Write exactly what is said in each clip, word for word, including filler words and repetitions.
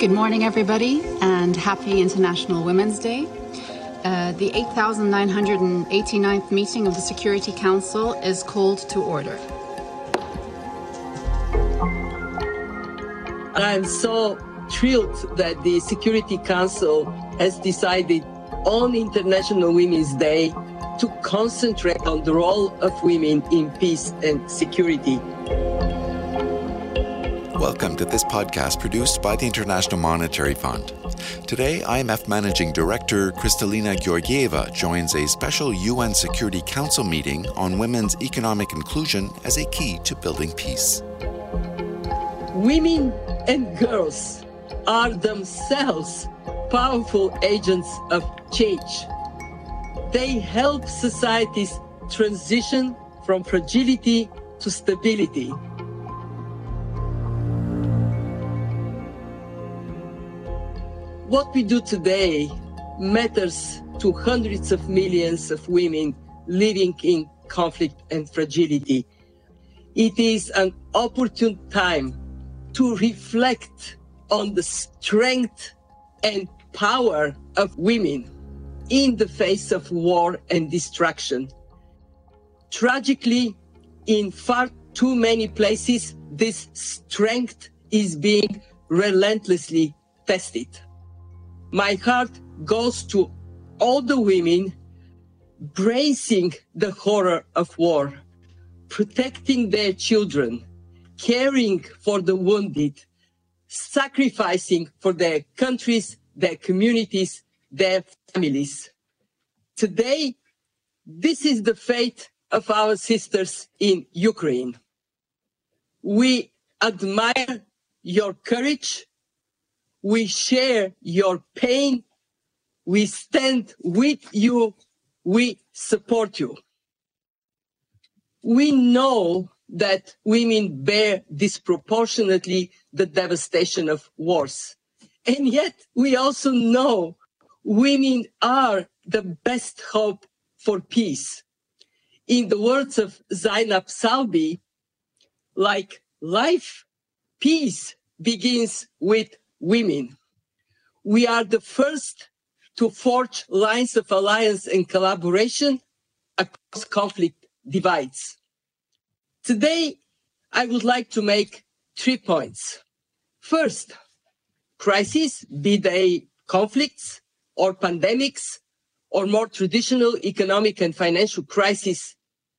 Good morning, everybody, and happy International Women's Day. Uh, the eight thousand nine hundred eighty-ninth meeting of the Security Council is called to order. I'm so thrilled that the Security Council has decided on International Women's Day to concentrate on the role of women in peace and security. Welcome to this podcast produced by the International Monetary Fund. Today, I M F Managing Director Kristalina Georgieva joins a special U N Security Council meeting on women's economic inclusion as a key to building peace. Women and girls are themselves powerful agents of change. They help societies transition from fragility to stability. What we do today matters to hundreds of millions of women living in conflict and fragility. It is an opportune time to reflect on the strength and power of women in the face of war and destruction. Tragically, in far too many places, this strength is being relentlessly tested. My heart goes to all the women bracing the horror of war, protecting their children, caring for the wounded, sacrificing for their countries, their communities, their families. Today, this is the fate of our sisters in Ukraine. We admire your courage. We share your pain. We stand with you. We support you. We know that women bear disproportionately the devastation of wars. And yet we also know women are the best hope for peace. In the words of Zainab Salbi, like life, peace begins with women. We are the first to forge lines of alliance and collaboration across conflict divides. Today, I would like to make three points. First, crises, be they conflicts or pandemics or more traditional economic and financial crises,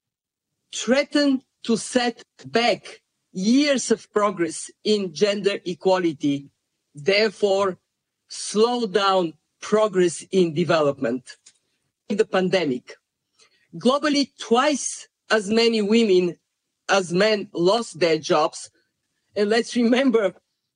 threaten to set back years of progress in gender equality, therefore slow down progress in development. In the pandemic, globally, twice as many women as men lost their jobs. And let's remember,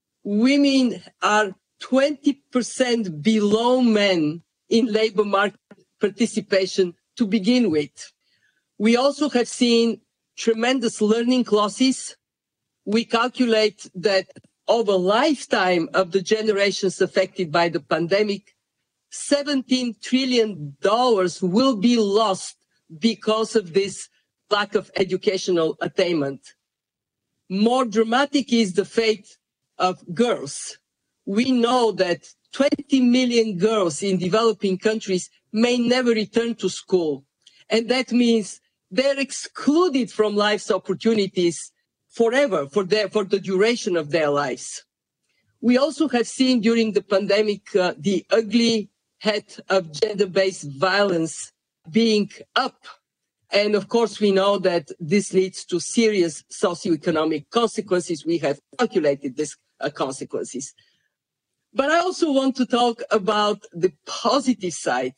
women are twenty percent below men in labor market participation to begin with. We also have seen tremendous learning losses. We calculate that over lifetime of the generations affected by the pandemic, seventeen trillion dollars will be lost because of this lack of educational attainment. More dramatic is the fate of girls. We know that twenty million girls in developing countries may never return to school. And that means they're excluded from life's opportunities forever, for their, for the duration of their lives. We also have seen during the pandemic uh, the ugly head of gender-based violence being up. And of course, we know that this leads to serious socioeconomic consequences. We have calculated these uh, consequences. But I also want to talk about the positive side.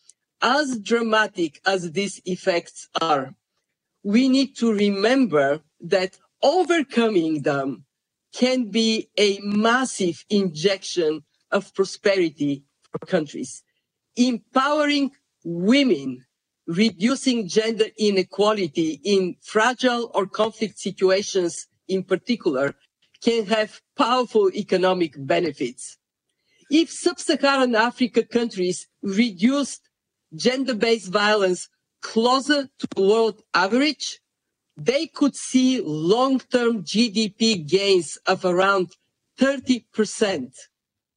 As dramatic as these effects are, we need to remember that overcoming them can be a massive injection of prosperity for countries. Empowering women, reducing gender inequality in fragile or conflict situations in particular, can have powerful economic benefits. If sub-Saharan Africa countries reduced gender-based violence closer to the world average, they could see long-term G D P gains of around thirty percent.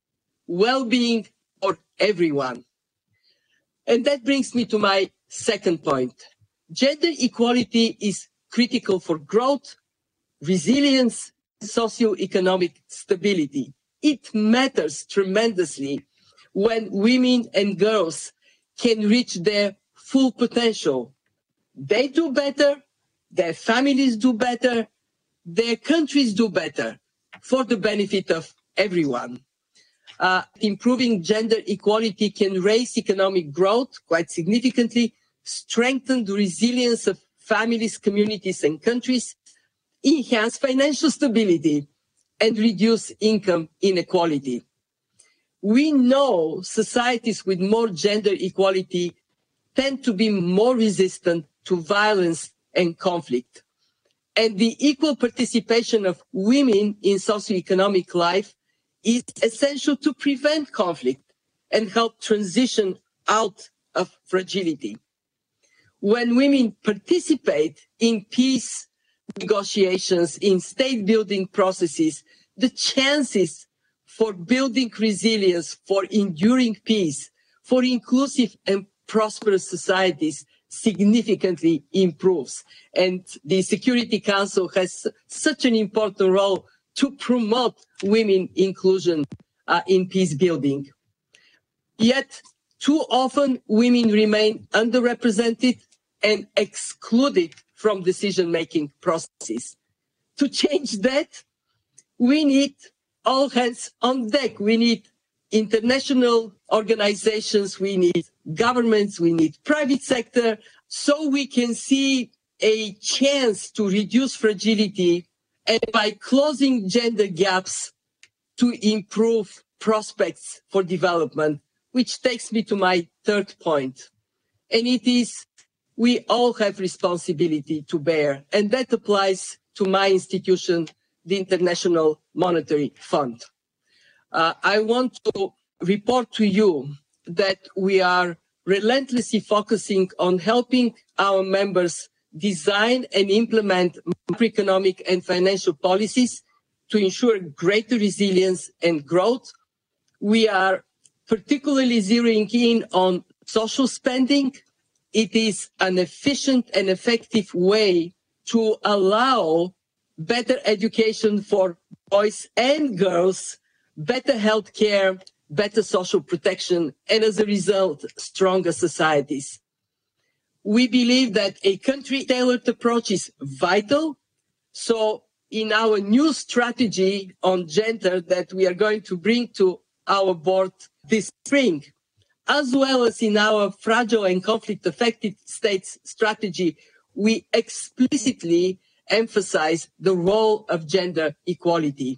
well-being for everyone. And that brings me to my second point. Gender equality is critical for growth, resilience, socioeconomic stability. It matters tremendously when women and girls can reach their full potential. They do better, their families do better, their countries do better for the benefit of everyone. Uh, improving gender equality can raise economic growth quite significantly, strengthen the resilience of families, communities, and countries, enhance financial stability, and reduce income inequality. We know societies with more gender equality tend to be more resistant to violence and conflict. And the equal participation of women in socioeconomic life is essential to prevent conflict and help transition out of fragility. When women participate in peace negotiations, in state-building processes, the chances for building resilience, for enduring peace, for inclusive and prosperous societies significantly improves. And the Security Council has such an important role to promote women inclusion uh, in peace building. Yet, too often, women remain underrepresented and excluded from decision-making processes. To change that, we need all hands on deck. We need international organizations, we need governments, we need private sector, so we can see a chance to reduce fragility and by closing gender gaps to improve prospects for development, which takes me to my third point. And it is, we all have responsibility to bear, and that applies to my institution, the International Monetary Fund. Uh, I want to report to you that we are relentlessly focusing on helping our members design and implement macroeconomic and financial policies to ensure greater resilience and growth. We are particularly zeroing in on social spending. It is an efficient and effective way to allow better education for boys and girls, better health care, better social protection, and as a result, stronger societies. We believe that a country-tailored approach is vital. So in our new strategy on gender that we are going to bring to our board this spring, as well as in our fragile and conflict-affected states strategy, we explicitly emphasize the role of gender equality.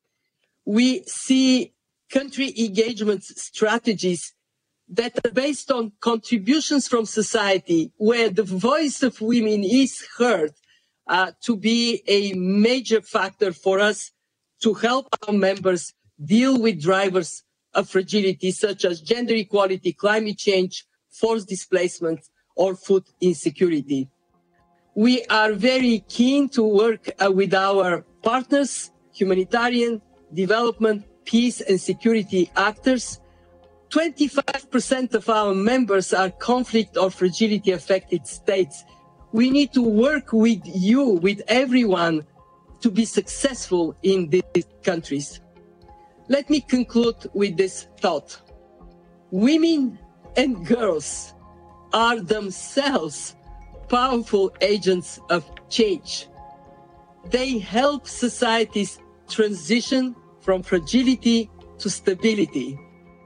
We see country engagement strategies that are based on contributions from society, where the voice of women is heard, uh, to be a major factor for us to help our members deal with drivers of fragility such as gender equality, climate change, forced displacement, or food insecurity. We are very keen to work uh, with our partners, humanitarian, development, peace and security actors. twenty-five percent of our members are conflict or fragility affected states. We need to work with you, with everyone, to be successful in these countries. Let me conclude with this thought. Women and girls are themselves powerful agents of change. They help societies transition from fragility to stability.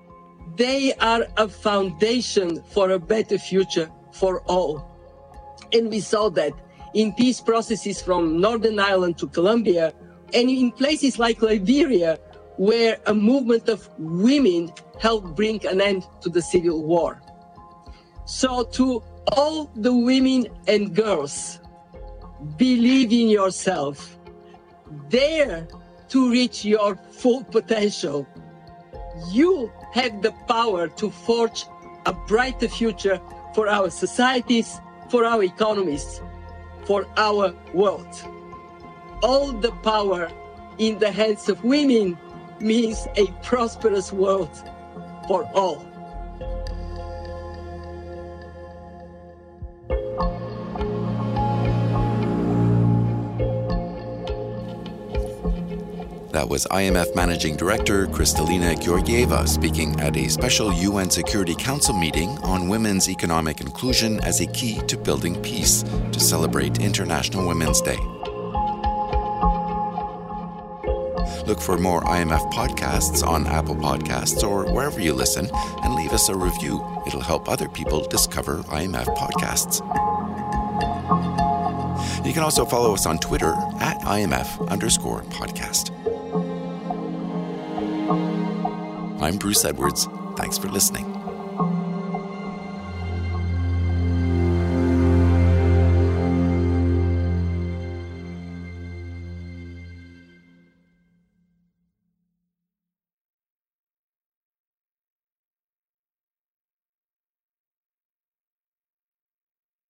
They are a foundation for a better future for all. And we saw that in peace processes from Northern Ireland to Colombia, and in places like Liberia, where a movement of women helped bring an end to the civil war. So to all the women and girls, believe in yourself. Dare to reach your full potential. You have the power to forge a brighter future for our societies, for our economies, for our world. All the power in the hands of women means a prosperous world for all. That was I M F Managing Director Kristalina Georgieva speaking at a special U N Security Council meeting on women's economic inclusion as a key to building peace to celebrate International Women's Day. Look for more I M F podcasts on Apple Podcasts or wherever you listen and leave us a review. It'll help other people discover I M F podcasts. You can also follow us on Twitter at I M F underscore podcast. I'm Bruce Edwards. Thanks for listening.